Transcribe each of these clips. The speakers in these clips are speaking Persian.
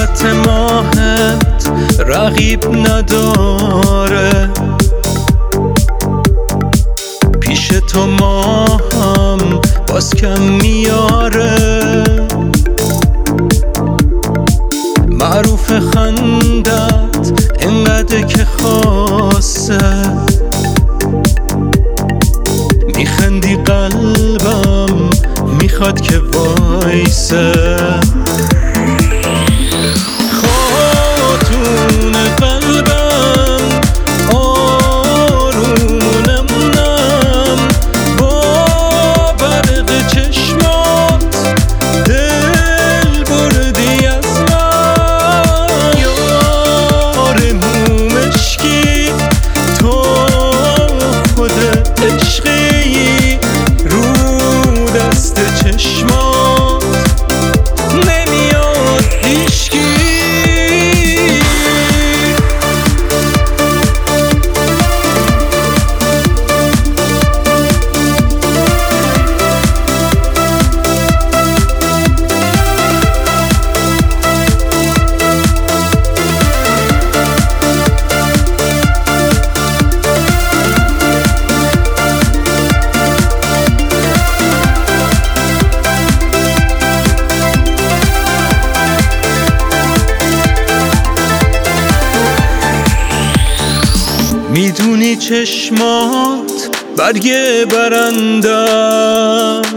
صورت ماهت رقیب نداره، پیش تو ماهم باز کم میاره. معروف خندت انقدر که خاصه، میخندی قلبم میخواد که وایسه. خاتون قلبم آرومونم نم، با برق چشمات دل بردی از من. یار مومشکی تو خود عشقی، رو دست چشمات نمیاد هیچکی. میدونی چشمات برگ برنده است،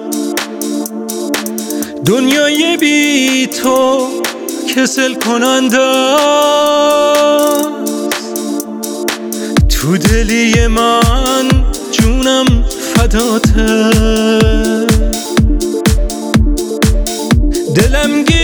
دنیای بی تو کسل کننده است. تو دلی من جونم فداته، دلم